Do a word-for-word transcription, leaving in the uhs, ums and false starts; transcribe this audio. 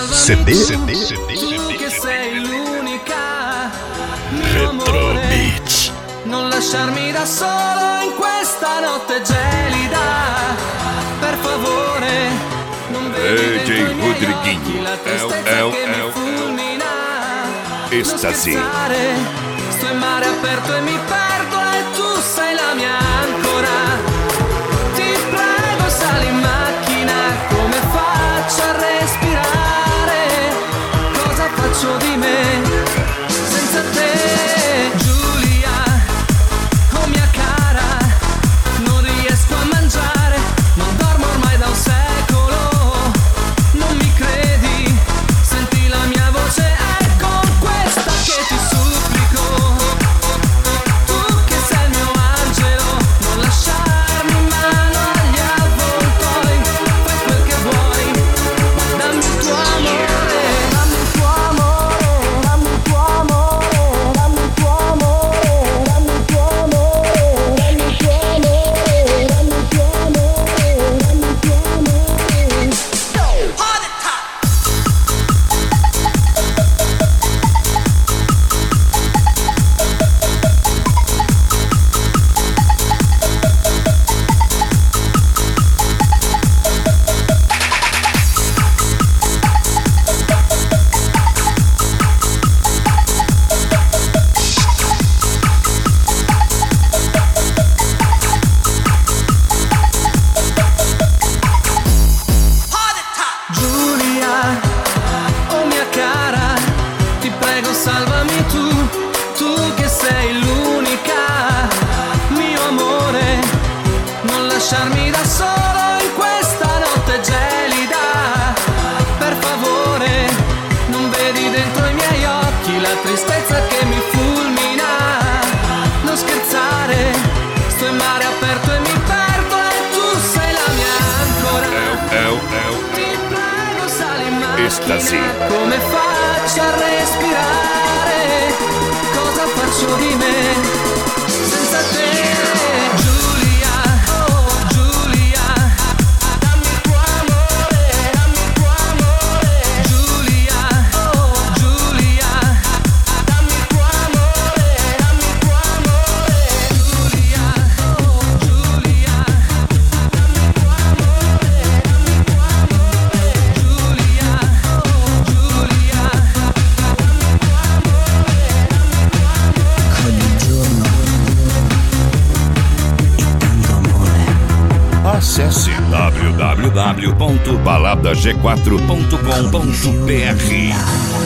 C D, C D, C D, tu che sei l'unica, Retro Beats. Non lasciarmi da solo in questa notte gelida, per favore, non vedi dentro i miei occhi la tristezza che mi fulmina. Estasi. Non scherzare, sto in mare aperto e mi perdo e tu sei la mia ancora. Ti prego sali in macchina, come faccio a respirare? Cosa faccio di me senza te? Giulia, oh mia cara, non riesco a mangiare, non dormo ormai da un secolo. Non mi credi? Senti la mia voce, è con questa che ti supplico. Tu che sei il mio angelo, non lasciarmi in mano agli avvoltoi. Fai quel che vuoi, ma dammi il tuo amore, dammi il tuo amore, dammi il tuo amore, dammi il tuo amore, dammi il tuo amore, dammi il tuo amore, dammi il tuo amore, dammi il tuo amore. Hold it tight. Giulia, oh mia cara, ti prego salvami tu, tu che sei l'unica, mio amore, non lasciarmi da solo in questa notte gelida, per favore, non vedi dentro i miei occhi la tristezza che mi fulmina. Non scherzare, sto in mare aperto e mi perdo e tu sei la mia ancora. Ti prego sali in macchina, Estasi. come faccio a respirare? Cosa faccio di me senza te? Giulia, oh Giulia, dammi il tuo amore, dammi il tuo amore. Giulia, oh Giulia, dammi il tuo amore, dammi il tuo amore. Giulia, oh Giulia, dammi il tuo amore, dammi il tuo amore. Giulia, oh Giulia, dammi il tuo amore, dammi il tuo amore. Ogni giorno e tanto amore. Acesse w w w ponto balada g quatro ponto com ponto b r.